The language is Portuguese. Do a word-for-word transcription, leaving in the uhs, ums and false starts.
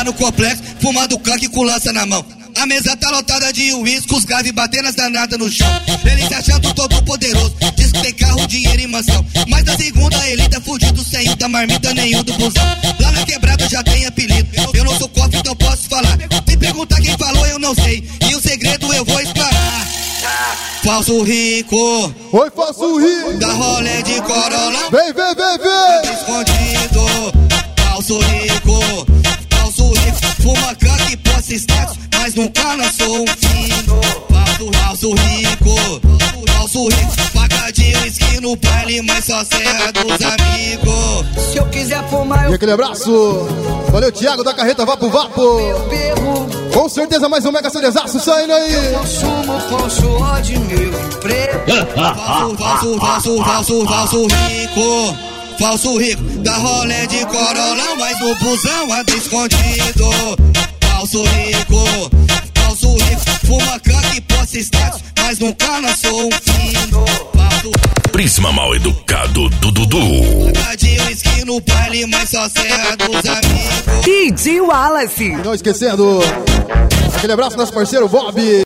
lá no complexo, fumando canque com lança na mão. A mesa tá lotada de uísque, os graves batendo as danadas no chão. Ele se achando todo poderoso, diz que tem carro, dinheiro e mansão. Mas na segunda ele tá fudido, sem o da marmita, nem o do busão. Lá na quebrada já tem apelido, eu não sou cofre, então posso falar. Se perguntar quem falou, eu não sei, e o segredo eu vou explanar. Falso rico, oi falso rico, dá rolê de Corolla, vem, vem, vem, vem, escondido. Falso rico, falso rico, fuma canque e posta status, mas nunca lançou um fino. Falso, falso rico, falso rico, paga de whisky no baile, mas só serra dos amigos. Se eu quiser fumar, eu... E aquele abraço, valeu Thiago da Carreta Vapo Vapo. Eu bebo. Com certeza mais um mega cerezaço saindo aí. Eu consumo com suor de meu emprego. Falso, falso, falso, falso, falso rico, falso rico, dá rolê de Corolla, mas no busão anda escondido. Falso rico, falso rico, fuma canque e posta status, mas nunca lançou um fino. Falso, Prisma Mal Educado do Dudu. paga de whisky no baile, mas só serra dos amigos. D J Wallace. Não esquecendo, aquele abraço nosso parceiro Bob.